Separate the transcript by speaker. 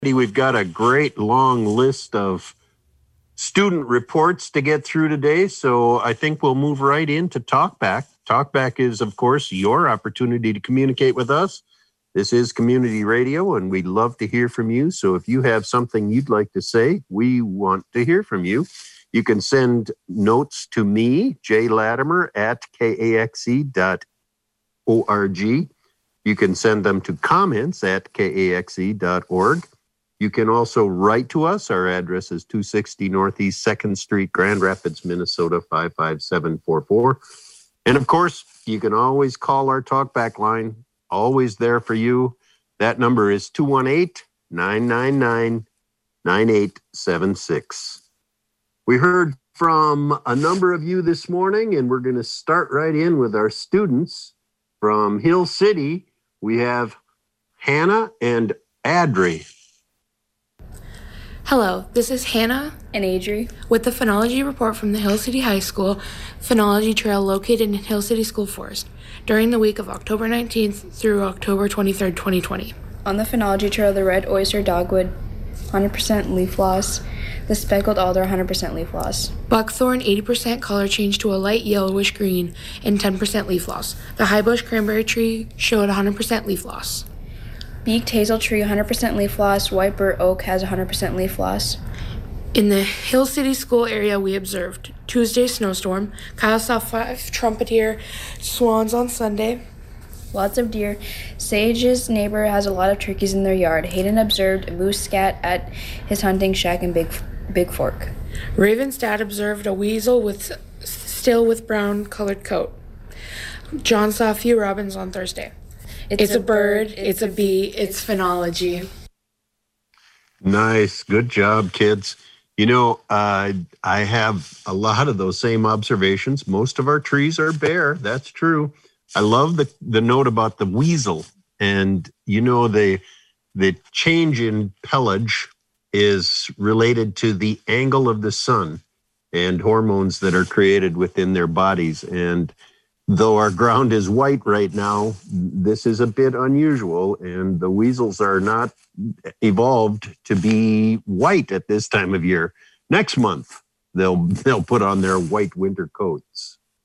Speaker 1: We've got a great long list of student reports to get through today, so I think we'll move right into Talkback. Talkback is, of course, your opportunity to communicate with us. This is community radio, and we'd love to hear from you. So if you have something you'd like to say, we want to hear from you. You can send notes to me, Jay Latimer, at kaxe.org. You can send them to comments at kaxe.org. You can also write to us. Our address is 260 Northeast 2nd Street, Grand Rapids, Minnesota, 55744. And of course, you can always call our talkback line, always there for you. That number is 218-999-9876. We heard from a number of you this morning, and we're going to start right in with our students from Hill City. We have Hannah and Adri.
Speaker 2: Hello, this is Hannah
Speaker 3: and Adri
Speaker 2: with the Phenology Report from the Hill City High School Phenology Trail located in Hill City School Forest during the week of October 19th through October 23rd, 2020.
Speaker 3: On the Phenology Trail, the red oyster dogwood, 100% leaf loss, the speckled alder, 100% leaf loss.
Speaker 2: Buckthorn, 80% color change to a light yellowish green and 10% leaf loss. The high bush cranberry tree showed 100% leaf loss.
Speaker 3: Beaked hazel tree, 100% leaf loss. White bur oak has 100% leaf loss.
Speaker 2: In the Hill City School area, we observed Tuesday snowstorm. Kyle saw 5 trumpeter swans on Sunday.
Speaker 3: Lots of deer. Sage's neighbor has a lot of turkeys in their yard. Hayden observed a moose scat at his hunting shack in Big Fork.
Speaker 2: Raven's dad observed a weasel still with brown colored coat. John saw a few robins on Thursday. It's a bird, it's a bee, it's phenology.
Speaker 1: Nice. Good job, kids. You know, I have a lot of those same observations. Most of our trees are bare. That's true. I love the note about the weasel. And, you know, the change in pelage is related to the angle of the sun and hormones that are created within their bodies. And though our ground is white right now, this is a bit unusual, and the weasels are not evolved to be white at this time of year. Next month, they'll put on their white winter coats.